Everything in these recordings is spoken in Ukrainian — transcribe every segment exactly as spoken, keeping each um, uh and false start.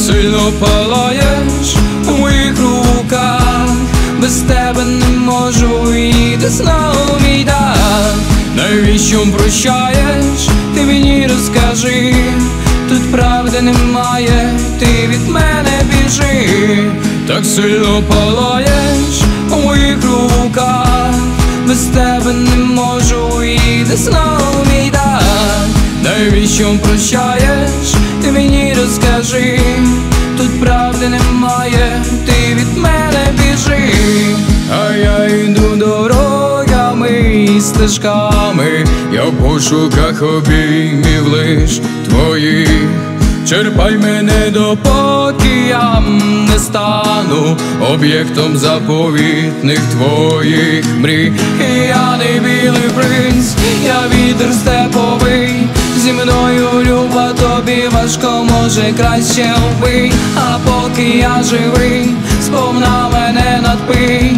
сильно палаєш у моїх руках, без тебе не можу йти знову, мій дах. Навіщо прощаєш, ти мені розкажи, тут правди немає, ти від мене біжи. Так сильно палаєш у моїх руках, без тебе не можу йти знову, мій дах. Навіщо прощаєш, ти мені розкажи, тут правди немає, ти від мене біжи. А я йду дорогами і стежками, я в пошуках обіймів лиш твоїх. Черпай мене, допоки я не стану об'єктом заповітних твоїх мрій. Я не білий принц, я вітер степовий, зі мною люба, тобі важко, може краще вбий. А поки я живий, сповна мене надпий.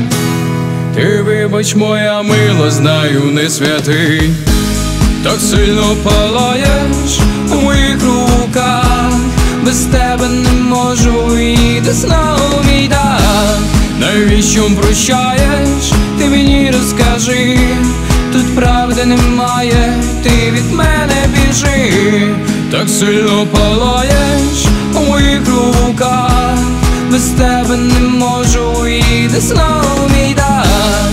Ти вибач, моя мила, знаю, не святий. Так сильно палаєш у моїх руках, без тебе не можу йти знову, мій дах. Навіщо прощаєш, ти мені розкажи, тут правди немає, ти від мене біжи. Так сильно палаєш у моїх руках, без тебе не можу йти знову, мій дах.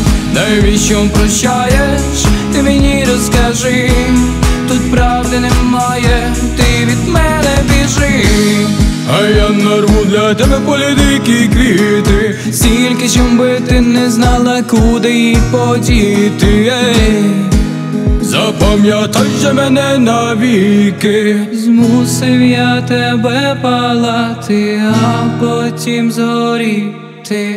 Навіщо прощаєш, ти мені розкажи, тут правди немає, ти від мене біжи. А я нарву для тебе полі дикі квіти, стільки, щоби ти не знала, куди їх подіти. Ей, запам'ятай же мене навіки. Змусив я тебе палати, а потім згоріти.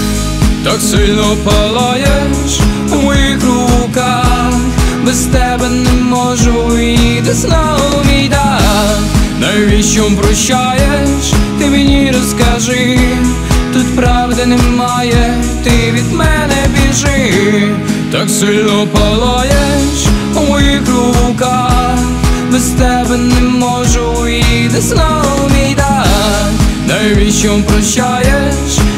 Так сильно палаєш у моїх руках, без тебе не можу йти знову, мій дах. Навіщо прощаєш, ти мені розкажи, тут правди немає, ти від мене біжи. Так сильно палаєш у моїх руках, без тебе не можу йти знову, мій дах. Навіщо прощаєш,